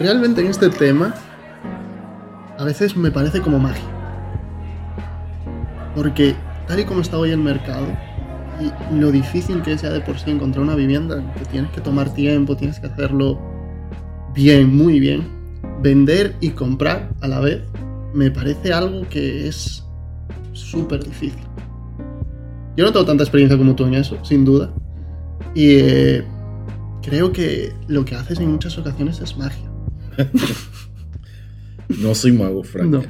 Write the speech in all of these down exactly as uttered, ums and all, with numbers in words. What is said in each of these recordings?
realmente en este tema a veces me parece como magia. Porque tal y como está hoy el mercado y lo difícil que es ya de por sí encontrar una vivienda, que tienes que tomar tiempo, tienes que hacerlo bien, muy bien, vender y comprar a la vez, me parece algo que es súper difícil. Yo no tengo tanta experiencia como tú en eso, sin duda. Y eh, creo que lo que haces en muchas ocasiones es magia. No soy mago, Frank. No.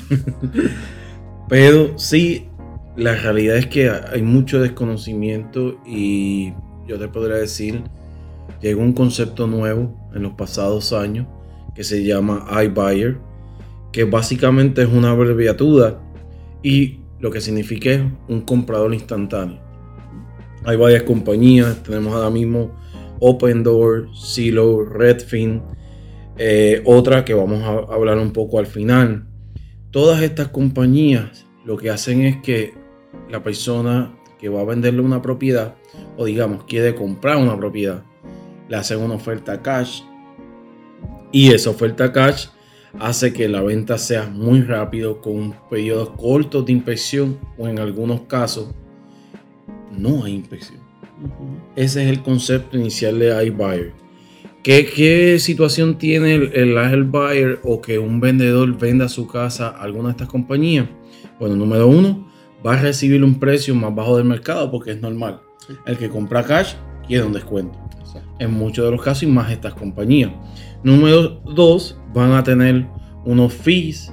Pero sí, la realidad es que hay mucho desconocimiento y yo te podría decir, llegó un concepto nuevo en los pasados años que se llama iBuyer, que básicamente es una abreviatura y lo que significa es un comprador instantáneo. Hay varias compañías, tenemos ahora mismo Opendoor, Zillow, Redfin, eh, otra que vamos a hablar un poco al final. Todas estas compañías lo que hacen es que la persona que va a venderle una propiedad, o digamos quiere comprar una propiedad, le hacen una oferta cash y esa oferta cash hace que la venta sea muy rápido con periodos cortos de inspección o en algunos casos no hay inspección. Uh-huh. Ese es el concepto inicial de iBuyer. ¿Qué, qué situación tiene el, el iBuyer o que un vendedor venda su casa a alguna de estas compañías? Bueno, número uno, va a recibir un precio más bajo del mercado porque es normal. Sí. El que compra cash quiere un descuento. Exacto. En muchos de los casos y más estas compañías. Número dos, van a tener unos fees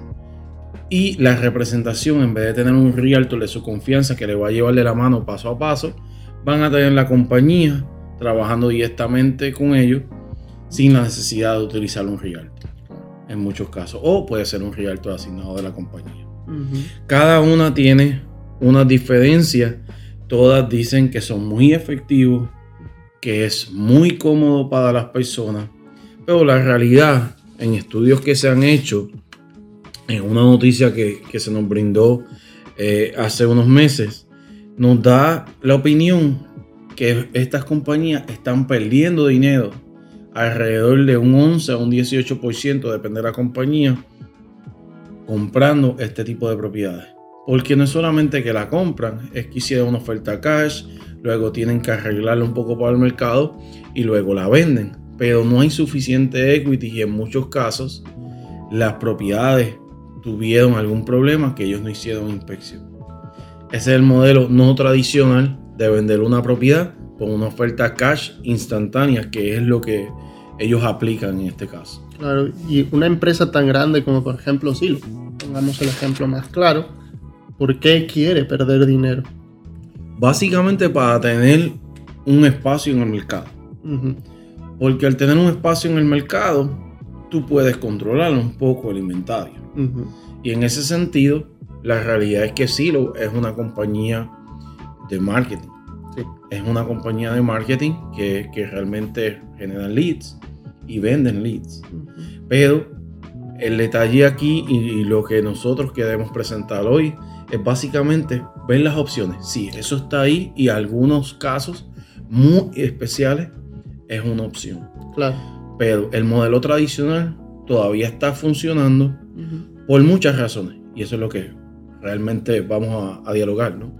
y la representación, en vez de tener un realtor de su confianza que le va a llevar de la mano paso a paso, van a tener la compañía trabajando directamente con ellos sin la necesidad de utilizar un realtor en muchos casos, o puede ser un realtor asignado de la compañía. Uh-huh. Cada una tiene unas diferencias, todas dicen que son muy efectivos, que es muy cómodo para las personas, pero la realidad en estudios que se han hecho, en una noticia que, que se nos brindó eh, hace unos meses, nos da la opinión que estas compañías están perdiendo dinero alrededor de un once a un dieciocho por ciento, depende de la compañía, comprando este tipo de propiedades. Porque no es solamente que la compran, es que hicieron una oferta cash, luego tienen que arreglarla un poco para el mercado y luego la venden. Pero no hay suficiente equity y en muchos casos las propiedades tuvieron algún problema que ellos no hicieron inspección. Ese es el modelo no tradicional de vender una propiedad con una oferta cash instantánea, que es lo que ellos aplican en este caso. Claro, y una empresa tan grande como por ejemplo Zillow, pongamos el ejemplo más claro, ¿por qué quiere perder dinero? Básicamente para tener un espacio en el mercado. Uh-huh. Porque al tener un espacio en el mercado, tú puedes controlar un poco el inventario. Uh-huh. Y en ese sentido, la realidad es que Zillow es una compañía de marketing. Sí. Es una compañía de marketing que, que realmente genera leads y venden leads. Uh-huh. Pero el detalle aquí y, y lo que nosotros queremos presentar hoy es básicamente ver las opciones. Sí, eso está ahí y en algunos casos muy especiales es una opción. Claro. Pero el modelo tradicional todavía está funcionando uh-huh. por muchas razones. Y eso es lo que realmente vamos a, a dialogar, ¿no?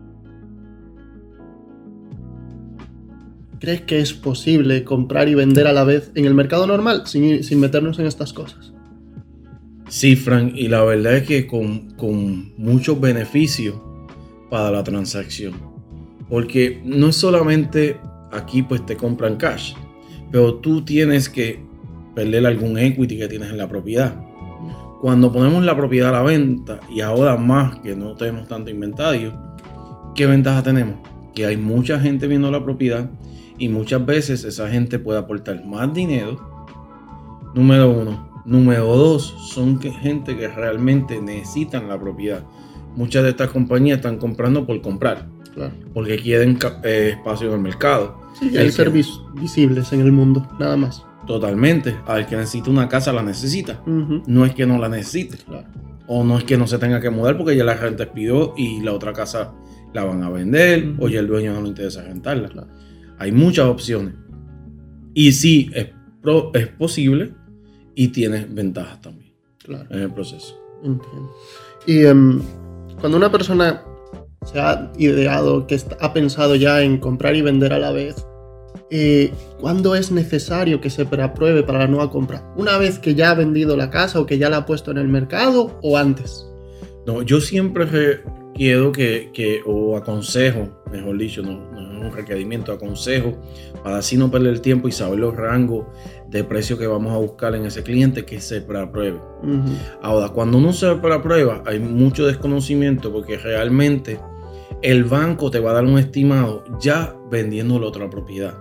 ¿Crees que es posible comprar y vender a la vez en el mercado normal sin, sin meternos en estas cosas? Sí, Frank, y la verdad es que con, con muchos beneficios para la transacción. Porque no es solamente aquí pues te compran cash, pero tú tienes que perder algún equity que tienes en la propiedad. Cuando ponemos la propiedad a la venta y ahora más que no tenemos tanto inventario, ¿qué ventaja tenemos? Que hay mucha gente viendo la propiedad y muchas veces esa gente puede aportar más dinero. Número uno. Número dos, son que gente que realmente necesitan la propiedad. Muchas de estas compañías están comprando por comprar, claro, porque quieren eh, espacio en el mercado. Sí, hay ser vis- visibles en el mundo, nada más. Totalmente. Al que necesita una casa la necesita. Uh-huh. No es que no la necesite. Claro. O no es que no se tenga que mudar porque ya la renta expidió y la otra casa la van a vender, uh-huh, o ya el dueño no le interesa rentarla. Claro. Hay muchas opciones. Y sí, es, pro- es posible y tienes ventajas también, claro, en el proceso. Entiendo. Y um, cuando una persona se ha ideado, que está, ha pensado ya en comprar y vender a la vez, eh, ¿cuándo es necesario que se preapruebe para la nueva compra? ¿Una vez que ya ha vendido la casa o que ya la ha puesto en el mercado o antes? No, yo siempre requiero que, que, o aconsejo, mejor dicho, no, no es un requerimiento, aconsejo, para así no perder el tiempo y saber los rangos de precio que vamos a buscar en ese cliente, que se preapruebe. Uh-huh. Ahora, cuando uno se preaprueba, hay mucho desconocimiento porque realmente el banco te va a dar un estimado ya vendiendo la otra propiedad.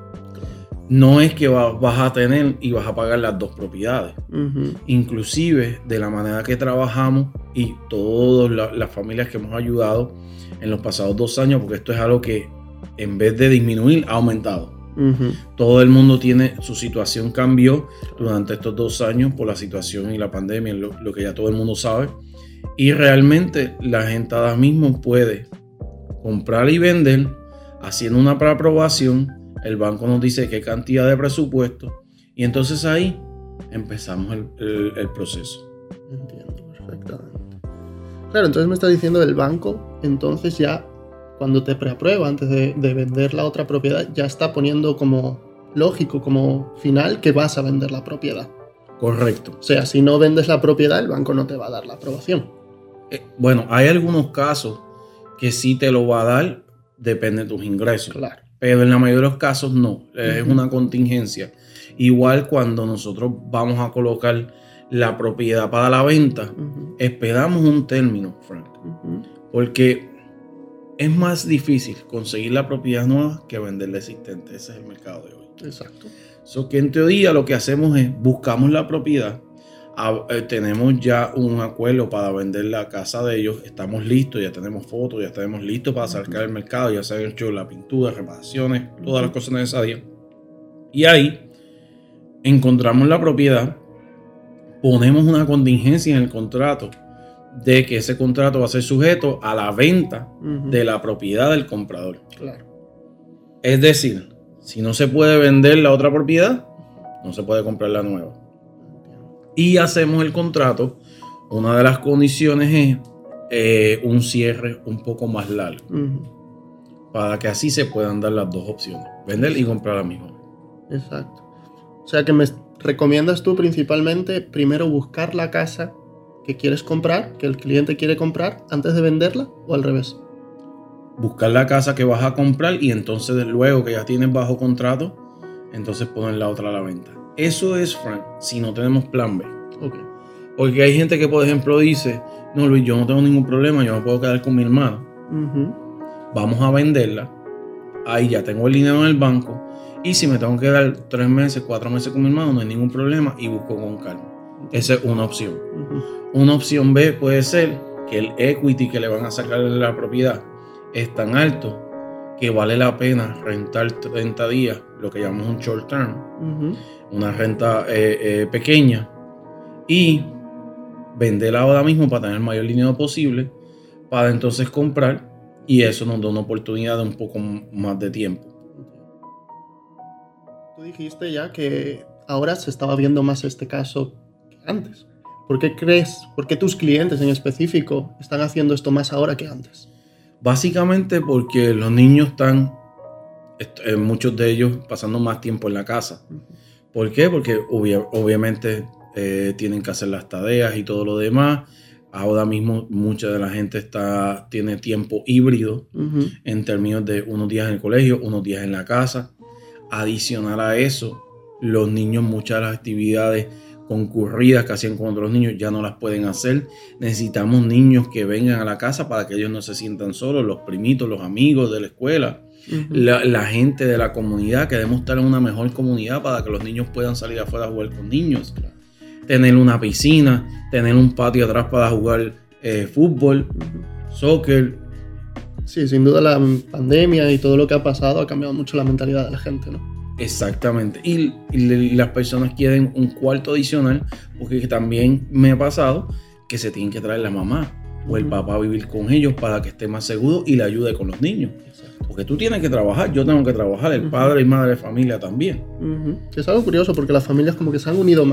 No es que va, vas a tener y vas a pagar las dos propiedades. Uh-huh. Inclusive, de la manera que trabajamos y todas la, las familias que hemos ayudado en los pasados dos años, porque esto es algo que en vez de disminuir ha aumentado. Uh-huh. Todo el mundo tiene, su situación cambió durante estos dos años por la situación y la pandemia, lo, lo que ya todo el mundo sabe. Y realmente la gente ahora mismo puede comprar y vender haciendo una preaprobación. El banco nos dice qué cantidad de presupuesto y entonces ahí empezamos el, el, el proceso. Entiendo perfectamente. Claro, entonces me está diciendo el banco, entonces ya cuando te preaprueba antes de, de vender la otra propiedad, ya está poniendo como lógico, como final, que vas a vender la propiedad. Correcto. O sea, si no vendes la propiedad, el banco no te va a dar la aprobación. Eh, bueno, hay algunos casos que sí te lo va a dar, depende de tus ingresos. Claro. Pero en la mayoría de los casos no, es uh-huh. una contingencia. Igual cuando nosotros vamos a colocar la propiedad para la venta, uh-huh. esperamos un término, Frank. Uh-huh. Porque es más difícil conseguir la propiedad nueva que vender la existente. Ese es el mercado de hoy. Exacto. So que en teoría lo que hacemos es buscamos la propiedad, a, eh, tenemos ya un acuerdo para vender la casa de ellos, estamos listos, ya tenemos fotos, ya estamos listos para sacar el mercado, ya se han hecho la pintura, reparaciones, todas las cosas necesarias. Y ahí encontramos la propiedad, ponemos una contingencia en el contrato de que ese contrato va a ser sujeto a la venta uh-huh. de la propiedad del comprador. Claro. Es decir, si no se puede vender la otra propiedad, no se puede comprar la nueva. Y hacemos el contrato. Una de las condiciones es eh, un cierre un poco más largo. Uh-huh. Para que así se puedan dar las dos opciones. Vender y comprar la misma. Exacto. O sea que me recomiendas tú principalmente primero buscar la casa que quieres comprar, que el cliente quiere comprar, antes de venderla, o al revés. Buscar la casa que vas a comprar y entonces luego que ya tienes bajo contrato, entonces poner la otra a la venta. Eso es, Frank, si no tenemos plan B. Okay. Porque hay gente que, por ejemplo, dice, no, Luis, yo no tengo ningún problema, yo me puedo quedar con mi hermano. Uh-huh. Vamos a venderla. Ahí ya tengo el dinero en el banco. Y si me tengo que dar tres meses, cuatro meses con mi hermano, no hay ningún problema y busco con calma. Esa es una opción. Uh-huh. Una opción B puede ser que el equity que le van a sacar de la propiedad es tan alto que vale la pena rentar treinta días, lo que llamamos un short term, uh-huh. una renta eh, eh, pequeña, y venderla ahora mismo para tener el mayor dinero posible, para entonces comprar, y eso nos da una oportunidad de un poco más de tiempo. Tú dijiste ya que ahora se estaba viendo más este caso que antes. ¿Por qué crees, por qué tus clientes en específico están haciendo esto más ahora que antes? Básicamente porque los niños están, eh, muchos de ellos, pasando más tiempo en la casa. ¿Por qué? Porque obvia, obviamente eh, tienen que hacer las tareas y todo lo demás. Ahora mismo mucha de la gente está, tiene tiempo híbrido uh-huh. en términos de unos días en el colegio, unos días en la casa. Adicional a eso, los niños, muchas de las actividades concurridas que hacían con otros niños ya no las pueden hacer. Necesitamos niños que vengan a la casa para que ellos no se sientan solos, los primitos, los amigos de la escuela, uh-huh. la, la gente de la comunidad. Queremos estar en una mejor comunidad para que los niños puedan salir afuera a jugar con niños, tener una piscina, tener un patio atrás para jugar eh, fútbol, uh-huh. soccer. Sí, sin duda la pandemia y todo lo que ha pasado ha cambiado mucho la mentalidad de la gente, ¿no? Exactamente, y, y las personas quieren un cuarto adicional porque también me ha pasado que se tienen que traer la mamá o el uh-huh. papá a vivir con ellos para que esté más seguro y le ayude con los niños. Exacto. Porque tú tienes que trabajar, yo tengo que trabajar, el uh-huh. padre y madre de familia también. Uh-huh. Es algo curioso porque las familias como que se han unido más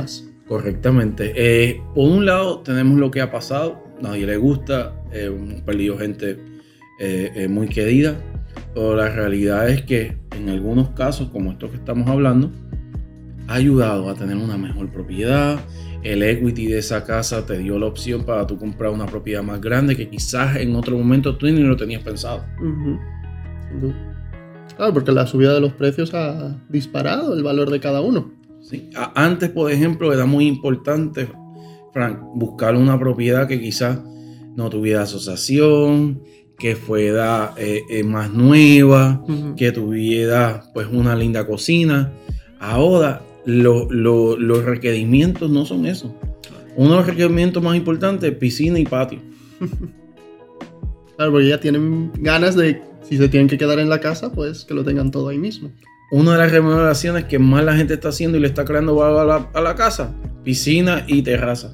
Correctamente. Eh, por un lado tenemos lo que ha pasado, nadie le gusta, eh, hemos perdido gente eh, eh, muy querida, pero la realidad es que en algunos casos, como estos que estamos hablando, ha ayudado a tener una mejor propiedad. El equity de esa casa te dio la opción para tú comprar una propiedad más grande que quizás en otro momento tú ni lo tenías pensado. Uh-huh. Sin duda. Claro, porque la subida de los precios ha disparado el valor de cada uno. Sí. Antes, por ejemplo, era muy importante, Frank, buscar una propiedad que quizás no tuviera asociación, que fuera eh, eh, más nueva, uh-huh. que tuviera pues una linda cocina. Ahora lo, lo, los requerimientos no son eso. Uno de los requerimientos más importantes es piscina y patio. Claro, porque ya tienen ganas de, si se tienen que quedar en la casa, pues que lo tengan todo ahí mismo. Una de las remodelaciones que más la gente está haciendo y le está creando valor a la, a la casa, piscina y terraza.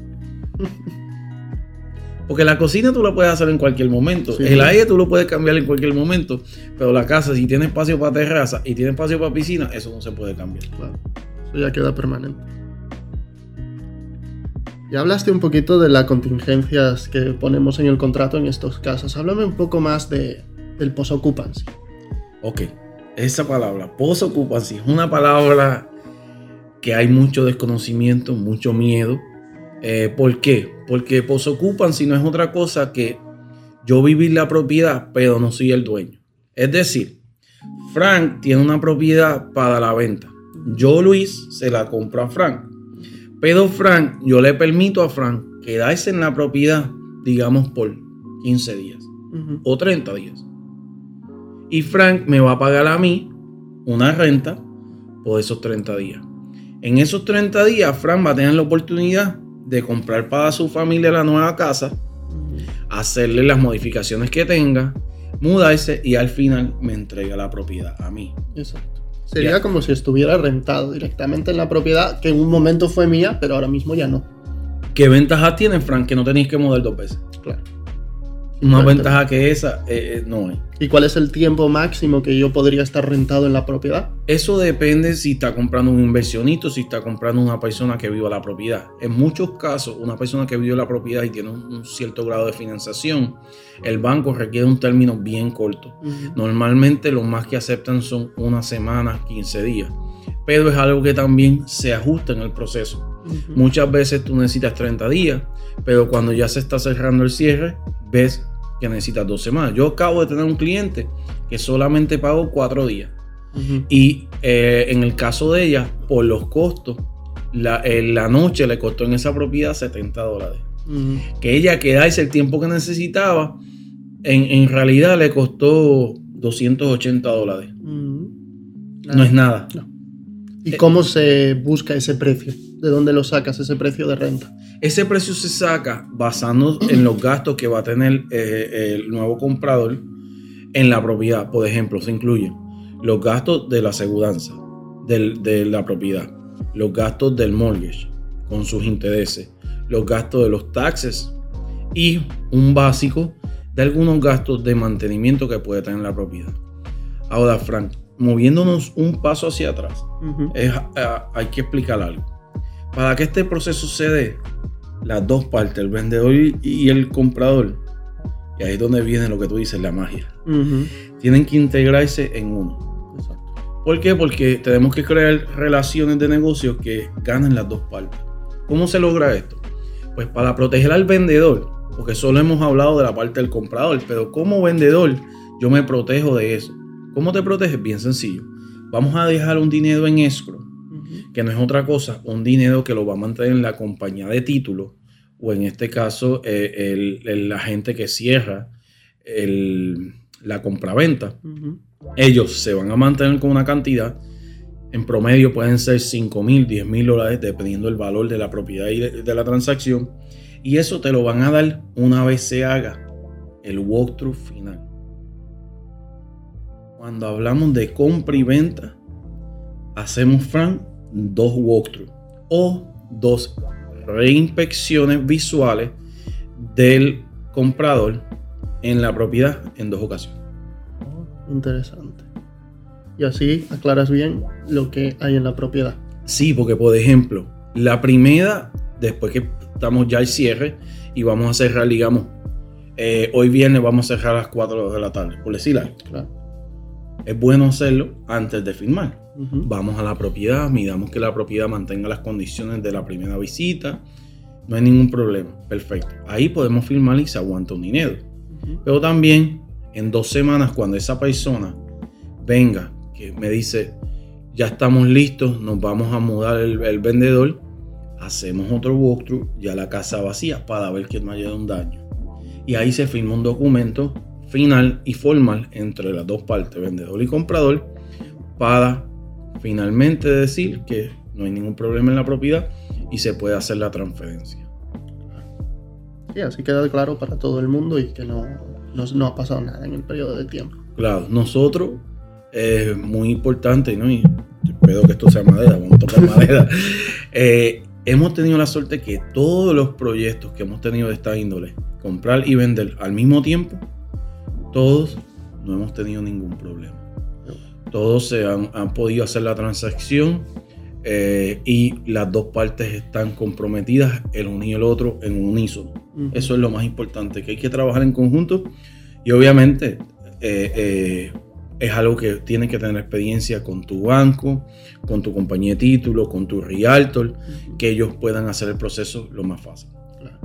Porque la cocina tú la puedes hacer en cualquier momento. Sí. El aire tú lo puedes cambiar en cualquier momento. Pero la casa, si tiene espacio para terraza y tiene espacio para piscina, eso no se puede cambiar. Claro, eso ya queda permanente. Ya hablaste un poquito de las contingencias que ponemos en el contrato en estos casos. Háblame un poco más de, del post-occupancy. Ok, esa palabra, post-occupancy, es una palabra que hay mucho desconocimiento, mucho miedo. Eh, ¿Por qué? Porque post-occupancy no es otra cosa que yo vivir la propiedad, pero no soy el dueño. Es decir, Frank tiene una propiedad para la venta. Yo, Luis, se la compro a Frank. Pero Frank, yo le permito a Frank quedarse en la propiedad, digamos, por quince días uh-huh. o treinta días. Y Frank me va a pagar a mí una renta por esos treinta días. En esos treinta días, Frank va a tener la oportunidad de comprar para su familia la nueva casa, uh-huh. hacerle las modificaciones que tenga, mudarse y al final me entrega la propiedad a mí. Exacto. Sería yeah. como si estuviera rentado directamente en la propiedad que en un momento fue mía, pero ahora mismo ya no. ¿Qué ventajas tiene, Frank? Que no tenéis que mudar dos veces. Claro. Una ventaja que esa eh, no hay. ¿Y cuál es el tiempo máximo que yo podría estar rentado en la propiedad? Eso depende si está comprando un inversionista o si está comprando una persona que viva la propiedad. En muchos casos, una persona que vive la propiedad y tiene un, un cierto grado de financiación, el banco requiere un término bien corto. Uh-huh. Normalmente lo más que aceptan son una semana, quince días. Pero es algo que también se ajusta en el proceso. Uh-huh. Muchas veces tú necesitas treinta días, pero cuando ya se está cerrando el cierre, ves que necesitas dos semanas. Yo acabo de tener un cliente que solamente pagó cuatro días. Uh-huh. Y eh, en el caso de ella, por los costos, la, eh, la noche le costó en esa propiedad setenta dólares. Uh-huh. Que ella quedarse el tiempo que necesitaba, en, en realidad le costó doscientos ochenta dólares. Uh-huh. No es nada. No. ¿Y cómo se busca ese precio? ¿De dónde lo sacas, ese precio de renta? Ese precio se saca basando en los gastos que va a tener eh, el nuevo comprador en la propiedad. Por ejemplo, se incluyen los gastos de la aseguranza del, de la propiedad, los gastos del mortgage con sus intereses, los gastos de los taxes y un básico de algunos gastos de mantenimiento que puede tener la propiedad. Ahora, Frank, moviéndonos un paso hacia atrás, uh-huh. es, uh, hay que explicar algo. Para que este proceso se dé, las dos partes, el vendedor y el comprador, y ahí es donde viene lo que tú dices, la magia, uh-huh. tienen que integrarse en uno. Exacto. ¿Por qué? Porque tenemos que crear relaciones de negocios que ganen las dos partes. ¿Cómo se logra esto? Pues para proteger al vendedor, porque solo hemos hablado de la parte del comprador, pero como vendedor yo me protejo de eso. ¿Cómo te proteges? Bien sencillo. Vamos a dejar un dinero en escrow, uh-huh. que no es otra cosa, un dinero que lo va a mantener en la compañía de título, o en este caso eh, el, el agente que cierra el, la compraventa. Uh-huh. Ellos se van a mantener con una cantidad, en promedio pueden ser cinco mil, diez mil dólares, dependiendo del valor de la propiedad y de, de la transacción, y eso te lo van a dar una vez se haga el walkthrough final. Cuando hablamos de compra y venta, hacemos, Frank, dos walkthroughs o dos reinspecciones visuales del comprador en la propiedad en dos ocasiones. Interesante. Y así aclaras bien lo que hay en la propiedad. Sí, porque por ejemplo, La primera, después que estamos ya al cierre y vamos a cerrar, digamos, eh, hoy viernes vamos a cerrar a las cuatro de la tarde, por decir algo. Claro. Es bueno hacerlo antes de firmar. Uh-huh. Vamos a la propiedad, miramos que la propiedad mantenga las condiciones de la primera visita. No hay ningún problema. Perfecto. Ahí podemos firmar y se aguanta un dinero. Uh-huh. Pero también en dos semanas, cuando esa persona venga, que me dice, ya estamos listos, nos vamos a mudar el, el vendedor, hacemos otro walkthrough, ya la casa vacía, para ver que no haya un daño. Y ahí se firma un documento final y formal entre las dos partes, vendedor y comprador, para finalmente decir que no hay ningún problema en la propiedad y se puede hacer la transferencia. Sí, así queda claro para todo el mundo y que no, no, no ha pasado nada en el periodo de tiempo. Claro, nosotros es eh, muy importante, ¿no? Y espero que esto sea madera, vamos a tocar madera. Eh, hemos tenido la suerte que todos los proyectos que hemos tenido de esta índole, comprar y vender al mismo tiempo, todos no hemos tenido ningún problema. Todos se han, han podido hacer la transacción eh, y las dos partes están comprometidas, el uno y el otro, en un unísono. Uh-huh. Eso es lo más importante, que hay que trabajar en conjunto y obviamente eh, eh, es algo que tienes que tener experiencia con tu banco, con tu compañía de título, con tu realtor, uh-huh. que ellos puedan hacer el proceso lo más fácil. Claro.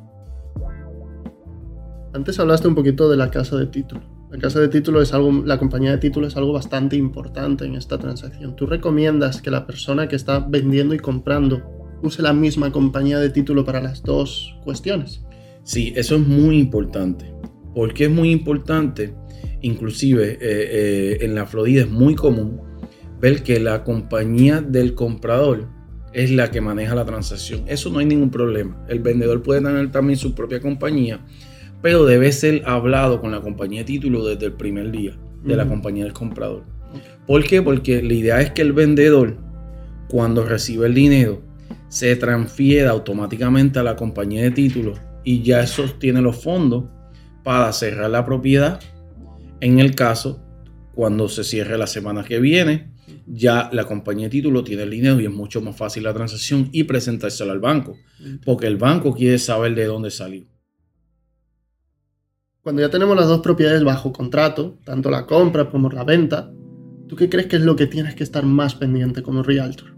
Antes hablaste un poquito de la casa de título. La casa de título es algo, la compañía de título es algo bastante importante en esta transacción. ¿Tú recomiendas que la persona que está vendiendo y comprando use la misma compañía de título para las dos cuestiones? Sí, eso es muy importante. ¿Por qué es muy importante? Inclusive eh, eh, en la Florida es muy común ver que la compañía del comprador es la que maneja la transacción. Eso no hay ningún problema. El vendedor puede tener también su propia compañía, pero debe ser hablado con la compañía de título desde el primer día de uh-huh. la compañía del comprador. ¿Por qué? Porque la idea es que el vendedor, cuando recibe el dinero, se transfiera automáticamente a la compañía de título y ya eso tiene los fondos para cerrar la propiedad. En el caso, cuando se cierre la semana que viene, ya la compañía de título tiene el dinero y es mucho más fácil la transacción y presentárselo al banco, porque el banco quiere saber de dónde salió. Cuando ya tenemos las dos propiedades bajo contrato, tanto la compra como la venta, ¿tú qué crees que es lo que tienes que estar más pendiente como realtor?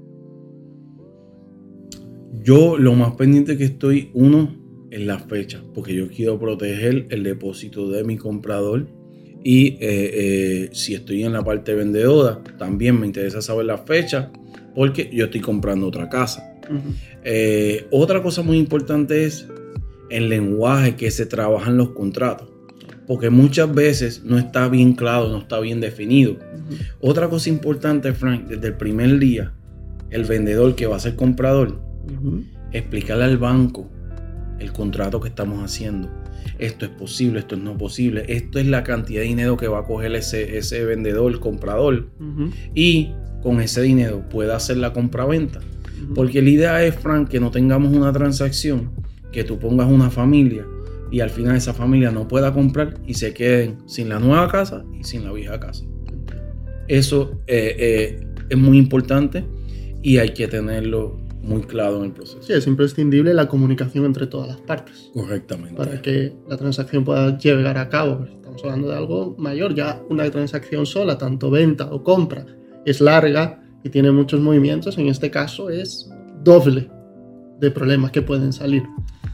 Yo lo más pendiente que estoy, uno, en la fecha, porque yo quiero proteger el depósito de mi comprador y eh, eh, si estoy en la parte vendedora, también me interesa saber la fecha porque yo estoy comprando otra casa. Uh-huh. Eh, otra cosa muy importante es el lenguaje que se trabaja en los contratos, porque muchas veces no está bien claro, no está bien definido. Uh-huh. Otra cosa importante, Frank, desde el primer día, el vendedor que va a ser comprador, uh-huh. explicarle al banco el contrato que estamos haciendo. Esto es posible, esto es no posible, esto es la cantidad de dinero que va a coger ese, ese vendedor, el comprador, uh-huh. y con ese dinero puede hacer la compraventa. Uh-huh. Porque la idea es, Frank, que no tengamos una transacción que tú pongas una familia y al final esa familia no pueda comprar y se queden sin la nueva casa y sin la vieja casa. Eso eh, eh, es muy importante y hay que tenerlo muy claro en el proceso. Sí, es imprescindible la comunicación entre todas las partes. Correctamente. Para que la transacción pueda llegar a cabo. Estamos hablando de algo mayor. Ya una transacción sola, tanto venta o compra, es larga y tiene muchos movimientos. En este caso es doble de problemas que pueden salir.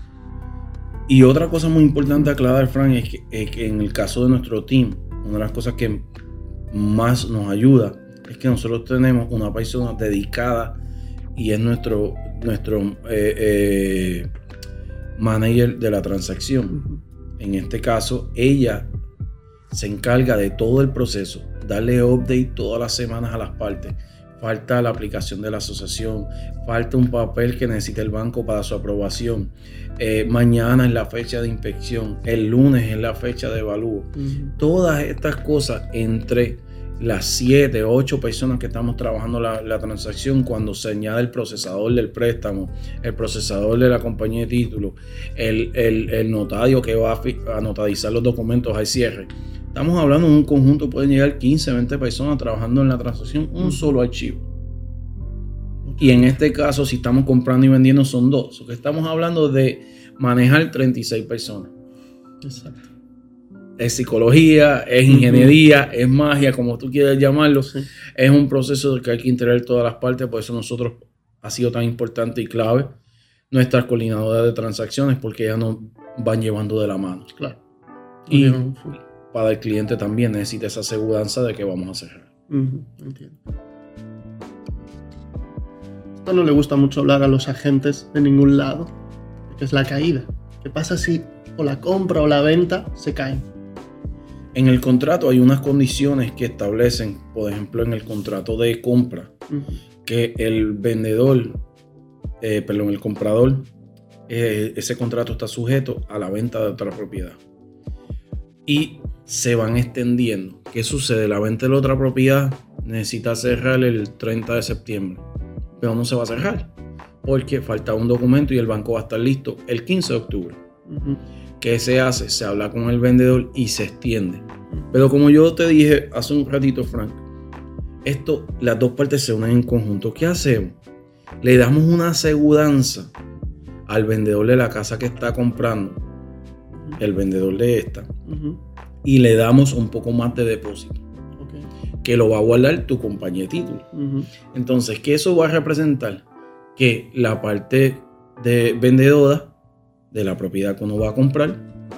Y otra cosa muy importante a aclarar, Frank, es que, es que en el caso de nuestro team, una de las cosas que más nos ayuda es que nosotros tenemos una persona dedicada y es nuestro, nuestro eh, eh, manager de la transacción. Uh-huh. En este caso, ella se encarga de todo el proceso, darle update todas las semanas a las partes. Falta la aplicación de la asociación, falta un papel que necesita el banco para su aprobación. Eh, mañana es la fecha de inspección, el lunes es la fecha de evalúo. Uh-huh. Todas estas cosas entre las siete, ocho personas que estamos trabajando la, la transacción, cuando se añade el procesador del préstamo, el procesador de la compañía de título, el, el, el notario que va a, a notarizar los documentos al cierre. Estamos hablando de un conjunto, pueden llegar quince, veinte personas trabajando en la transacción, un solo archivo. Y en este caso, si estamos comprando y vendiendo, son dos. O que estamos hablando de manejar treinta y seis personas. Exacto. Es psicología, es ingeniería, uh-huh. es magia, como tú quieras llamarlo. Sí. Es un proceso que hay que integrar todas las partes. Por eso nosotros ha sido tan importante y clave nuestras coordinadoras de transacciones, porque ellas nos van llevando de la mano. Claro. Y uh-huh. para el cliente también necesita esa aseguranza de que vamos a cerrar. Uh-huh. Entiendo. Esto no le gusta mucho hablar a los agentes de ningún lado, porque es la caída. ¿Qué pasa si o la compra o la venta se caen? En el contrato hay unas condiciones que establecen, por ejemplo, en el contrato de compra, uh-huh. que el vendedor, eh, perdón, el comprador, eh, ese contrato está sujeto a la venta de otra propiedad. Y se van extendiendo. ¿Qué sucede? La venta de la otra propiedad necesita cerrar el treinta de septiembre, pero no se va a cerrar porque falta un documento y el banco va a estar listo el quince de octubre. Uh-huh. ¿Qué se hace? Se habla con el vendedor y se extiende. Pero como yo te dije hace un ratito, Frank, esto, las dos partes se unen en conjunto. ¿Qué hacemos? Le damos una aseguranza al vendedor de la casa que está comprando, el vendedor de esta, uh-huh. y le damos un poco más de depósito, okay. que lo va a guardar tu compañía de título. Uh-huh. Entonces, ¿qué eso va a representar? Que la parte de vendedora de la propiedad que uno va a comprar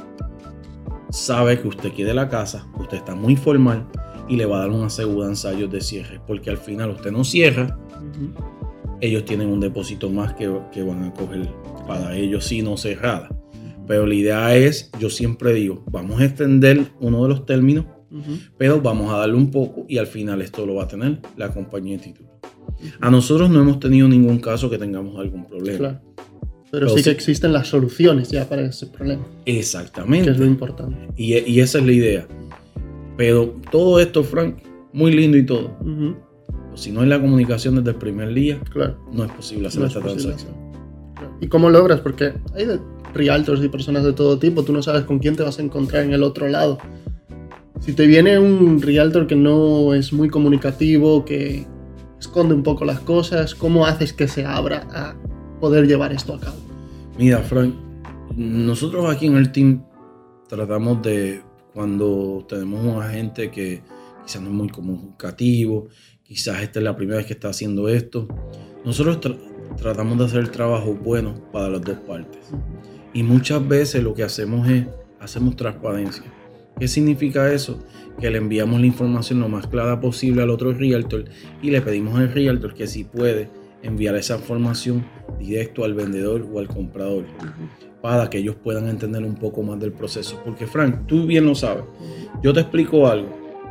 sabe que usted quiere la casa, usted está muy formal y le va a dar una aseguranza a ellos de cierre, porque al final usted no cierra, uh-huh. ellos tienen un depósito más que, que van a coger para ellos si no cerrada. Pero la idea es, yo siempre digo, vamos a extender uno de los términos, uh-huh. pero vamos a darle un poco y al final esto lo va a tener la compañía de título. Uh-huh. A nosotros no hemos tenido ningún caso que tengamos algún problema. Claro. Pero, Pero sí que sí. existen las soluciones ya para ese problema. Exactamente. Que es lo importante. Y, y esa es la idea. Pero todo esto, Frank, muy lindo y todo. Uh-huh. Pero si no hay la comunicación desde el primer día, claro. no es posible hacer no esta transacción. Claro. ¿Y cómo logras? Porque hay de realtors y personas de todo tipo. Tú no sabes con quién te vas a encontrar en el otro lado. Si te viene un realtor que no es muy comunicativo, que esconde un poco las cosas, ¿cómo haces que se abra a poder llevar esto a cabo? Mira, Frank, nosotros aquí en el team tratamos de, cuando tenemos un agente que quizás no es muy comunicativo, quizás esta es la primera vez que está haciendo esto, nosotros tra- tratamos de hacer el trabajo bueno para las dos partes. Y muchas veces lo que hacemos es, hacemos transparencia. ¿Qué significa eso? Que le enviamos la información lo más clara posible al otro realtor y le pedimos al realtor que si puede enviar esa información directo al vendedor o al comprador, uh-huh. para que ellos puedan entender un poco más del proceso. Porque, Frank, tú bien lo sabes, yo te explico algo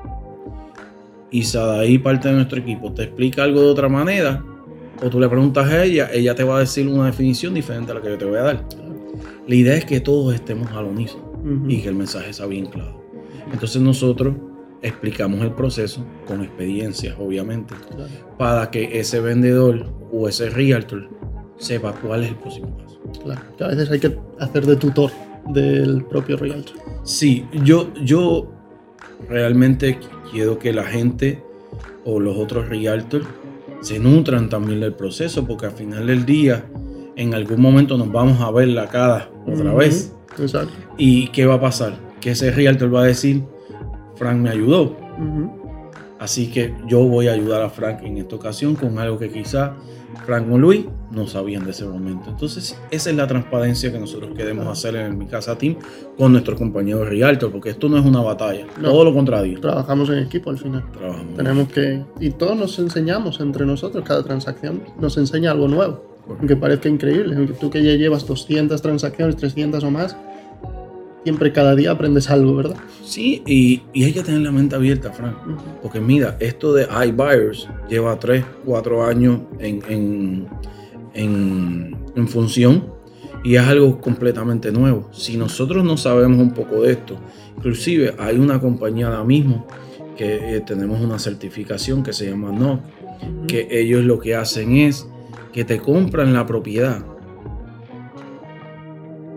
y Sadaí, parte de nuestro equipo, te explica algo de otra manera, o tú le preguntas a ella, ella te va a decir una definición diferente a la que yo te voy a dar. La idea es que todos estemos al unísono, uh-huh. y que el mensaje sea bien claro. Entonces nosotros explicamos el proceso con experiencias, obviamente, claro. para que ese vendedor o ese realtor sepa cuál es el próximo paso. Claro, que a veces hay que hacer de tutor del propio realtor. Sí, yo, yo realmente quiero que la gente o los otros realtors se nutran también del proceso, porque al final del día, en algún momento nos vamos a ver la cara otra uh-huh. vez. Exacto. ¿Y qué va a pasar? Que ese realtor va a decir, Frank me ayudó. Uh-huh. Así que yo voy a ayudar a Frank en esta ocasión con algo que quizá Frank o Luis no sabían de ese momento. Entonces, esa es la transparencia que nosotros queremos hacer en Mi Casa Team con nuestros compañeros realtor, porque esto no es una batalla, no, todo lo contrario. Trabajamos en equipo al final. Trabajamos. Tenemos que, y todos nos enseñamos entre nosotros, cada transacción nos enseña algo nuevo, aunque parezca increíble. Tú que ya llevas doscientas transacciones, trescientas o más, siempre cada día aprendes algo, ¿verdad? Sí, y, y hay que tener la mente abierta, Frank. Uh-huh. Porque mira, esto de iBuyers lleva tres, cuatro años en, en, en, en función y es algo completamente nuevo. Si nosotros no sabemos un poco de esto, inclusive hay una compañía ahora mismo que eh, tenemos una certificación que se llama N O C, uh-huh. que ellos lo que hacen es que te compran la propiedad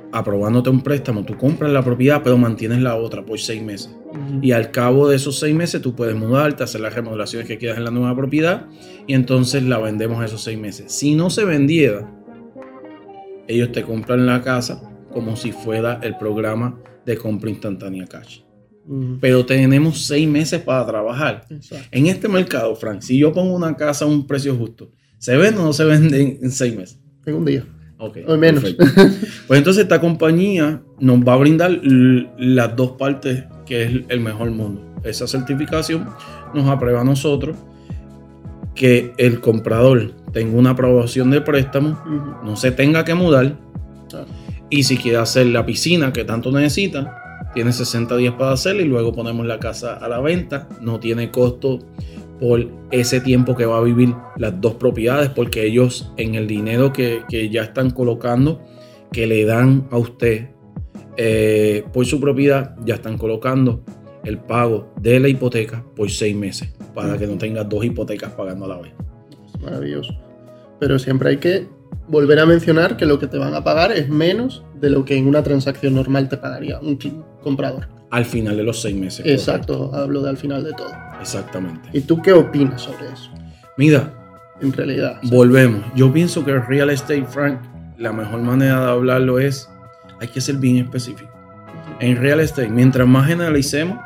aprobándote un préstamo, tú compras la propiedad, pero mantienes la otra por seis meses. Uh-huh. Y al cabo de esos seis meses tú puedes mudarte, hacer las remodelaciones que quieras en la nueva propiedad y entonces la vendemos esos seis meses. Si no se vendiera, ellos te compran la casa como si fuera el programa de compra instantánea cash. Uh-huh. Pero tenemos seis meses para trabajar. Exacto. En este mercado, Frank, si yo pongo una casa a un precio justo, ¿se vende o no se vende en, en seis meses? En un día. Okay, o menos. Pues entonces esta compañía nos va a brindar l- las dos partes que es el mejor mundo. Esa certificación nos aprueba a nosotros que el comprador tenga una aprobación de préstamo, uh-huh. no se tenga que mudar, claro. Y si quiere hacer la piscina que tanto necesita, tiene sesenta días para hacerla y luego ponemos la casa a la venta. No tiene costo por ese tiempo que va a vivir las dos propiedades, porque ellos en el dinero que, que ya están colocando, que le dan a usted eh, por su propiedad, ya están colocando el pago de la hipoteca por seis meses, para que no tengas dos hipotecas pagando a la vez. Es maravilloso. Pero siempre hay que volver a mencionar que lo que te van a pagar es menos de lo que en una transacción normal te pagaría un comprador. Al final de los seis meses. Exacto, correcto. Hablo de al final de todo. Exactamente. ¿Y tú qué opinas sobre eso? Mira, en realidad. Volvemos. Yo pienso que el real estate, Frank, la mejor manera de hablarlo es, hay que ser bien específico. En real estate, mientras más generalicemos,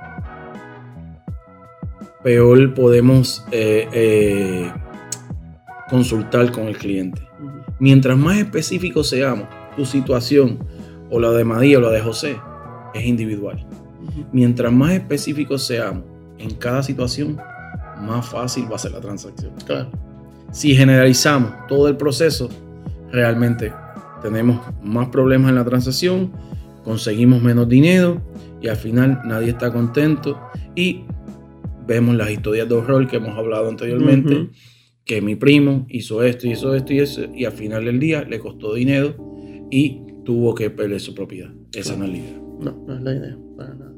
peor podemos eh, eh, consultar con el cliente. Mientras más específicos seamos, tu situación o la de María o la de José es individual. Mientras más específicos seamos en cada situación, más fácil va a ser la transacción. Claro. Si generalizamos todo el proceso, realmente tenemos más problemas en la transacción, conseguimos menos dinero y al final nadie está contento y vemos las historias de horror que hemos hablado anteriormente, uh-huh. que mi primo hizo esto, hizo esto y eso y al final del día le costó dinero y tuvo que perder su propiedad. Esa no es la idea. No, no es la idea, para nada.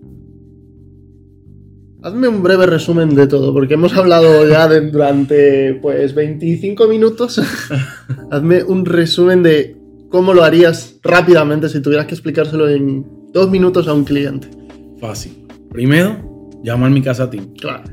Hazme un breve resumen de todo, porque hemos hablado ya de, durante pues veinticinco minutos. Hazme un resumen de cómo lo harías rápidamente si tuvieras que explicárselo en dos minutos a un cliente. Fácil. Primero, llamar mi casa a ti. Claro.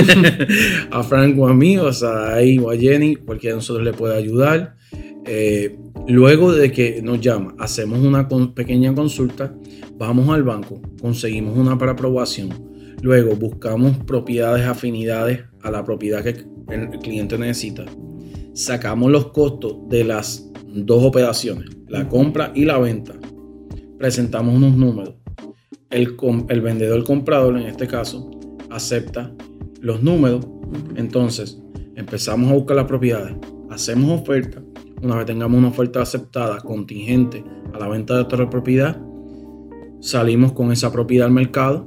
A Frank o a mí, o sea, ahí o a Jenny, cualquiera de nosotros le puede ayudar. Eh, luego de que nos llama, hacemos una con, pequeña consulta, vamos al banco, conseguimos una para aprobación. Luego buscamos propiedades, afinidades a la propiedad que el cliente necesita. Sacamos los costos de las dos operaciones, la compra y la venta. Presentamos unos números. El, el vendedor, el comprador en este caso, acepta los números. Entonces empezamos a buscar las propiedades. Hacemos oferta. Una vez tengamos una oferta aceptada, contingente a la venta de otra propiedad, salimos con esa propiedad al mercado.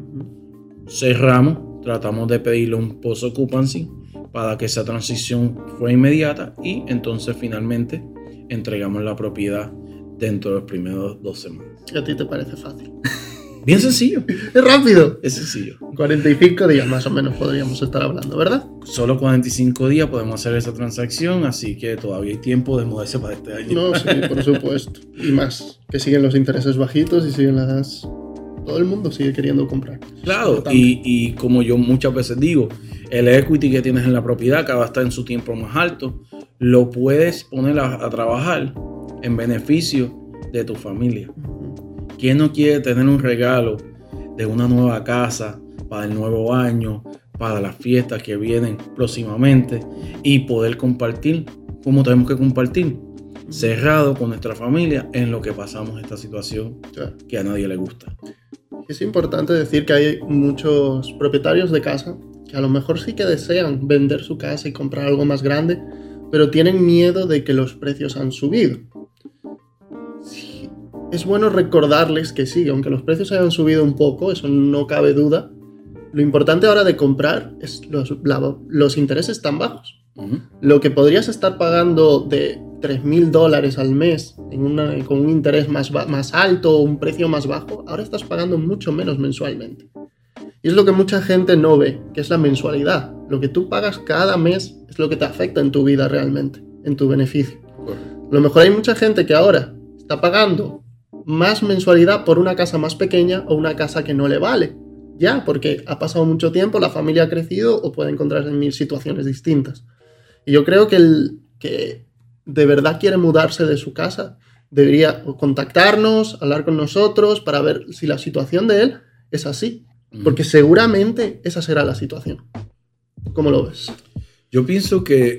Cerramos, tratamos de pedirle un post occupancy para que esa transición fuera inmediata y entonces finalmente entregamos la propiedad dentro de las primeras dos semanas. ¿A ti te parece fácil? Bien sencillo. Es rápido. Es sencillo. cuarenta y cinco días más o menos podríamos estar hablando, ¿verdad? Solo cuarenta y cinco días podemos hacer esa transacción, así que todavía hay tiempo de mudarse para este año. No, sí, por supuesto. Y más, que siguen los intereses bajitos y siguen las... Todo el mundo sigue queriendo comprar. Claro, y, y como yo muchas veces digo, el equity que tienes en la propiedad, que va a estar en su tiempo más alto, lo puedes poner a, a trabajar en beneficio de tu familia. Uh-huh. ¿Quién no quiere tener un regalo de una nueva casa para el nuevo año, para las fiestas que vienen próximamente y poder compartir como tenemos que compartir? Cerrado con nuestra familia en lo que pasamos esta situación, claro, que a nadie le gusta. Es importante decir que hay muchos propietarios de casa que a lo mejor sí que desean vender su casa y comprar algo más grande, pero tienen miedo de que los precios han subido. Sí, es bueno recordarles que sí, aunque los precios hayan subido un poco, eso no cabe duda, lo importante ahora de comprar es los, la, los intereses tan bajos. Uh-huh. Lo que podrías estar pagando de tres mil dólares al mes en una, con un interés más, más alto o un precio más bajo, ahora estás pagando mucho menos mensualmente. Y es lo que mucha gente no ve, que es la mensualidad. Lo que tú pagas cada mes es lo que te afecta en tu vida realmente, en tu beneficio. Uh-huh. A lo mejor hay mucha gente que ahora está pagando más mensualidad por una casa más pequeña o una casa que no le vale. Ya, porque ha pasado mucho tiempo, la familia ha crecido o puede encontrarse en mil situaciones distintas. Y yo creo que el que de verdad quiere mudarse de su casa debería contactarnos, hablar con nosotros para ver si la situación de él es así. Porque seguramente esa será la situación. ¿Cómo lo ves? Yo pienso que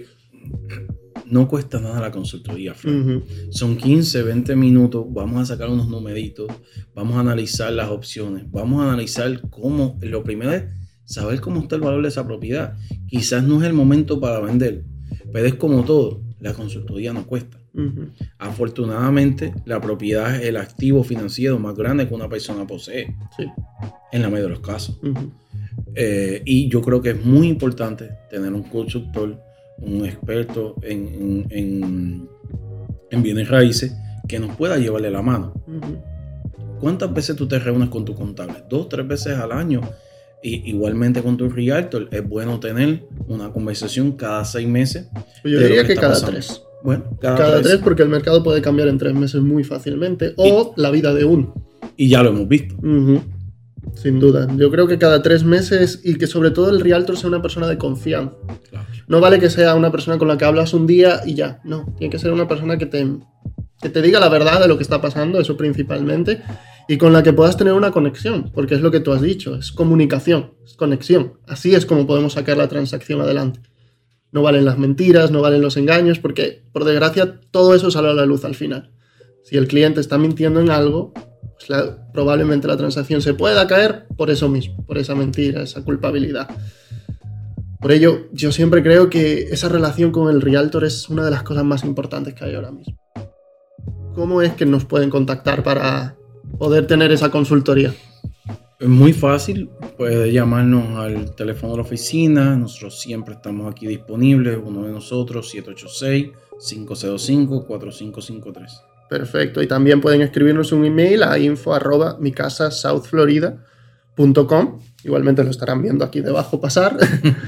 no cuesta nada la consultoría, Fran. Uh-huh. Son quince, veinte minutos, vamos a sacar unos numeritos, vamos a analizar las opciones, vamos a analizar cómo, lo primero es saber cómo está el valor de esa propiedad. Quizás no es el momento para vender, pero es como todo, la consultoría no cuesta. Uh-huh. Afortunadamente, la propiedad es el activo financiero más grande que una persona posee. Sí. En la mayoría de los casos. Uh-huh. Eh, y yo creo que es muy importante tener un consultor, un experto en, en, en, en bienes raíces que nos pueda llevarle la mano. Uh-huh. ¿Cuántas veces tú te reúnes con tu contable? Dos, tres veces al año. Y igualmente con tu realtor es bueno tener una conversación cada seis meses. Yo diría que, que cada pasando. tres. Bueno, cada, cada tres. tres porque el mercado puede cambiar en tres meses muy fácilmente. O y, la vida de uno. Y ya lo hemos visto. Uh-huh. Sin duda. Yo creo que cada tres meses y que sobre todo el realtor sea una persona de confianza. Claro. No vale que sea una persona con la que hablas un día y ya. No, tiene que ser una persona que te, que te diga la verdad de lo que está pasando, eso principalmente, y con la que puedas tener una conexión, porque es lo que tú has dicho, es comunicación, es conexión. Así es como podemos sacar la transacción adelante. No valen las mentiras, no valen los engaños, porque por desgracia todo eso sale a la luz al final. Si el cliente está mintiendo en algo, pues la, probablemente la transacción se pueda caer por eso mismo, por esa mentira, esa culpabilidad. Por ello, yo siempre creo que esa relación con el realtor es una de las cosas más importantes que hay ahora mismo. ¿Cómo es que nos pueden contactar para poder tener esa consultoría? Es muy fácil, puede llamarnos al teléfono de la oficina, nosotros siempre estamos aquí disponibles, uno de nosotros, siete ocho seis, cinco cero cinco, cuatro cinco cinco tres. Perfecto, y también pueden escribirnos un email a info arroba mi casa south florida punto com. Igualmente lo estarán viendo aquí debajo pasar.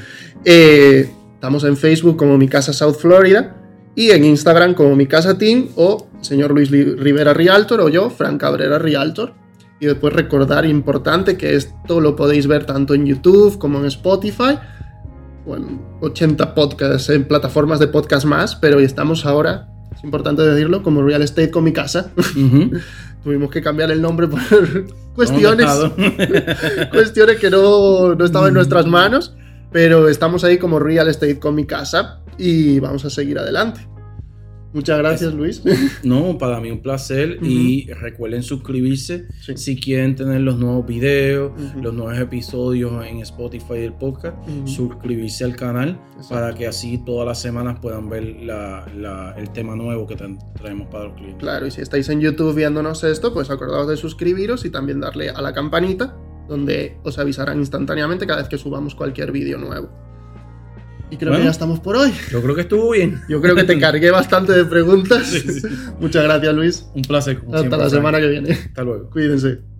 eh, estamos en Facebook como Mi Casa South Florida y en Instagram como Mi Casa Team o señor Luis Rivera Realtor o yo, Fran Cabrera Realtor. Y después recordar, importante, que esto lo podéis ver tanto en YouTube como en Spotify o en ochenta podcasts, en plataformas de podcast más, pero estamos ahora, es importante decirlo, como Real Estate con Mi Casa. Uh-huh. Tuvimos que cambiar el nombre por cuestiones, cuestiones que no, no estaban en nuestras manos, pero estamos ahí como Real Estate con Mi Casa y vamos a seguir adelante. Muchas gracias, Luis. No, para mí un placer. Uh-huh. Y recuerden suscribirse sí. si quieren tener los nuevos videos, uh-huh. los nuevos episodios en Spotify del podcast. Uh-huh. Suscribirse al canal. Exacto. Para que así todas las semanas puedan ver la, la, el tema nuevo que traemos para los clientes. Claro, y si estáis en YouTube viéndonos esto, pues acordaos de suscribiros y también darle a la campanita, donde os avisarán instantáneamente cada vez que subamos cualquier vídeo nuevo. Y creo bueno, que ya estamos por hoy. Yo creo que estuvo bien. Yo creo que te cargué bastante de preguntas. Sí, sí. Muchas gracias, Luis. Un placer. Hasta la semana que viene. Hasta luego. Cuídense.